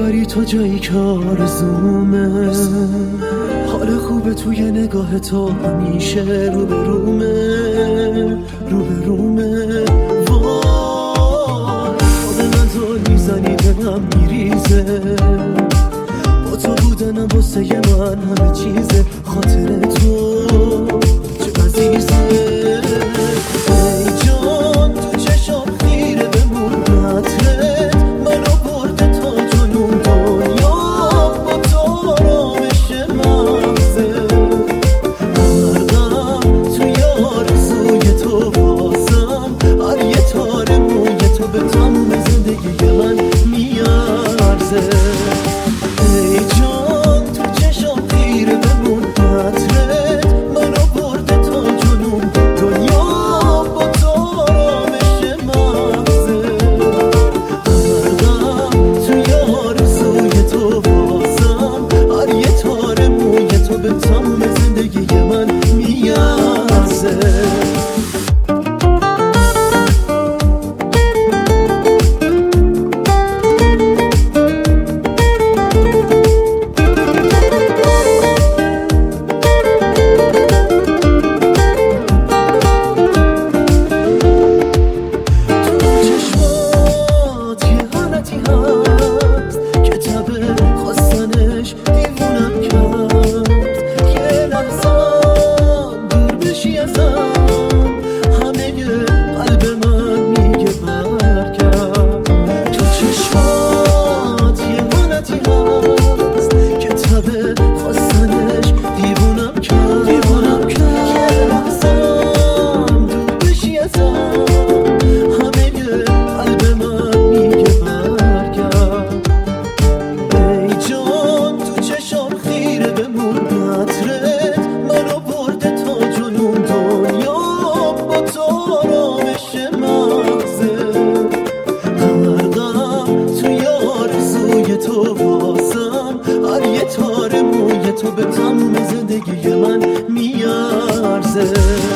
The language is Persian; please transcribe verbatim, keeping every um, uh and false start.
ببری تو جایی که آرزومه. حال خوبه توی نگاه تو همیشه رو به رومه، رو به رومه. وای تو به من زل میزنی دلم میریزه، با تو بودنم واسه من همه چیزه. خاطر تو چه عزیزه. ای جان تو چشم خیره بمون عطرت منو برده تا جنون دنیا. با تو آرامش مغزه، غرقم توی آرزوی تو بازم. هر یه تار موی تو به تموم زندگی من میارزه. ای جان تو چشم خیره بمون عطرت منو برده تا جنون دنیا. با تو آرامش مغزه، غرقم توی آرزوی تو بازم. هر یه تار موی تو به تموم زندگی من میارزه. تو بازم هر یه تار موی تو به تموم زندگی من میارزه.